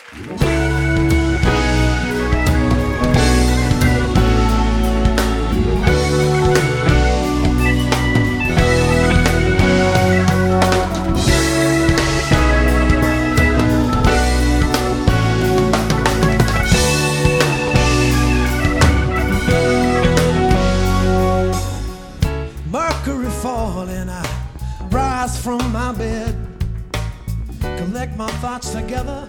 Mercury falling, I rise from my bed, collect my thoughts together.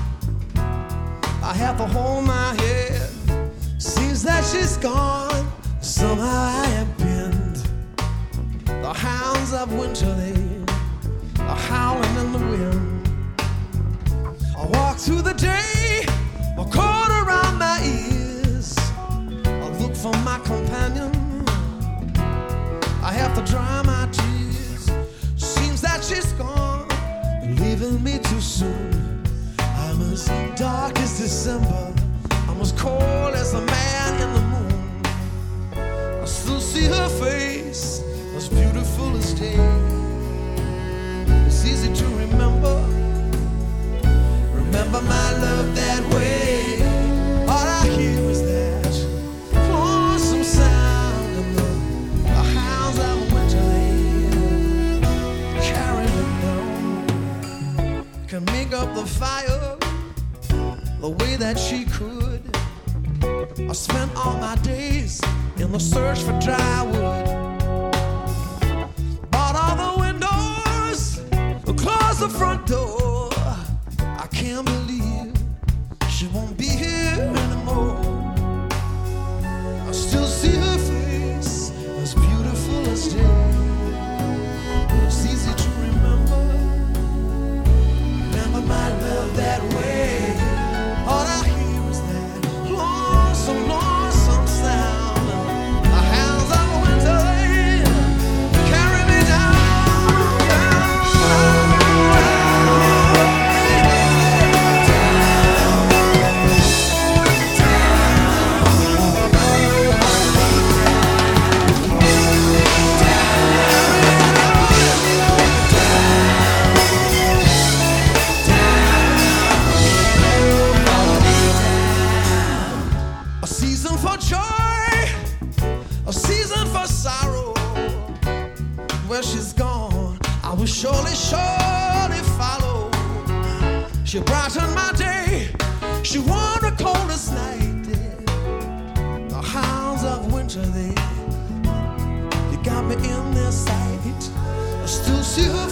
I have to hold my head. Seems that she's gone. Somehow I am pinned. The hounds of winter, they are howling in the wind. I walk through the day, a cord around my ears. I look for my companion. I have to dry my tears. Seems that she's gone, leaving me too soon. I'm as dark as December, I'm as cold as the man in the moon. I still see her face, as beautiful as day. It's easy to remember my love that way. All I hear is that lonesome sound and the hounds of winter, they carry me down. Can make up the fire the way that she could. I spent all my days in the search for dry wood. Bought all the windows, closed the front door. I can't believe she won't be here anymore. I still see her face, as beautiful as day. It's easy to remember my love that way. All I hear is that lonesome, lonesome sound. The hounds of winter, they carry me down, down, a season for joy, a season for sorrow. Where she's gone, I will surely, surely follow. She brightened my day, she won the coldest night. The hounds of winter, they got me in their sight. I still see her